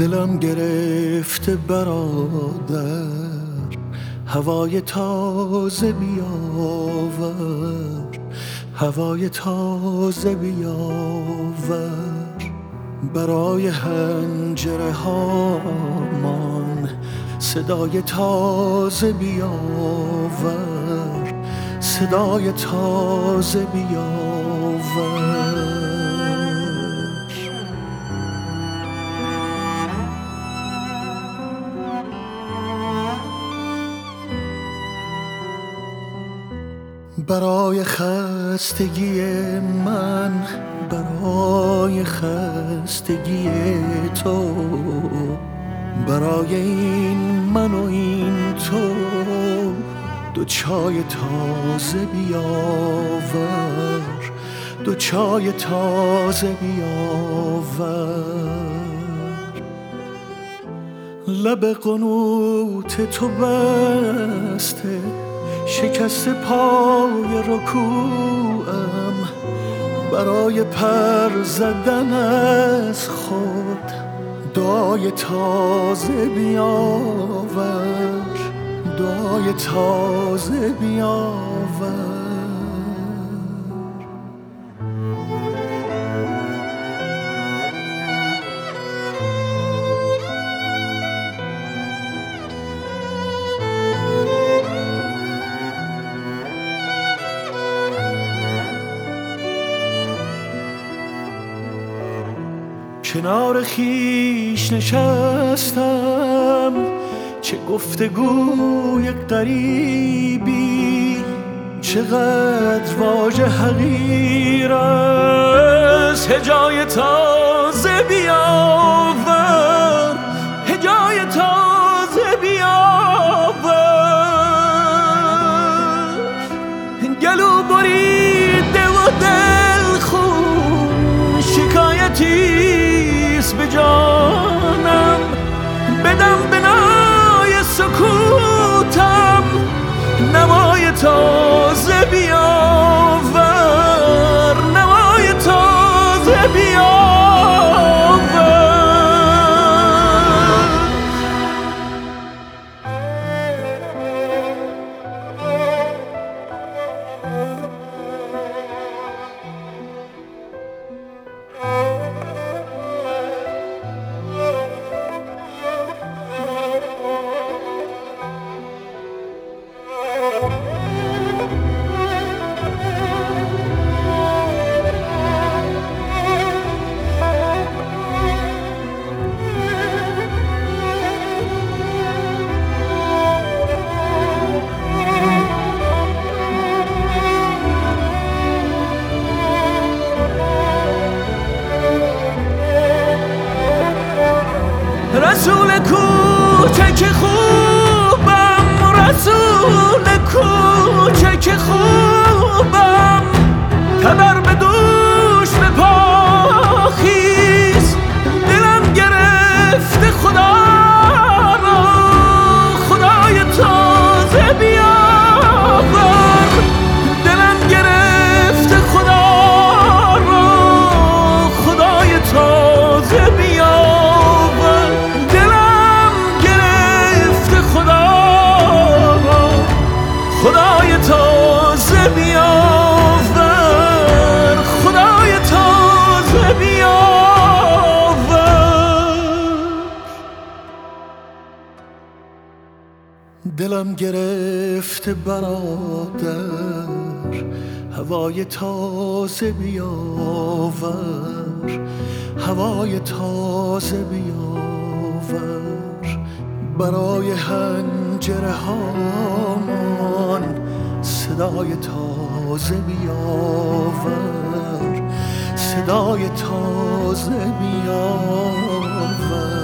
دلم گرفته برادر، هوای تازه بیاور، هوای تازه بیاور، برای حنجره هامان صدای تازه بیاور، صدای تازه بیاور. برای خستگی من، برای خستگی تو، برای این من و این تو، دو چای تازه بیاور، دو چای تازه بیاور. لب قنوت تو بسته، شکست پای رکوعم، برای پر زدن از خود دعای تازه بیاور، دعای تازه بیاور. کنار خیش نشستم، چه گفتگوی غریبی، چقدر واژه حقیر است. هجای تازه بیاور، هجای تازه بیاور. گلو بریده و دل خون، شکایتی به جانم، بدم بنای سکوتم، نوای تازه بیاور، نوای تازه بیاور. رسول کوچک خوبم، رسول کوچک خوبم، تبر به دوش به پا خیز، دلم گرفته خدا را، خدای تازه بیاور، دلم گرفته خدا را، خدای تازه بیاور. خدای تازه بیاور، خدای تازه بیاور. دلم گرفته برادر، هوای تازه بیاور، هوای تازه بیاور، برای حنجره هامان صدای تازه بیاور، صدای تازه بیاور.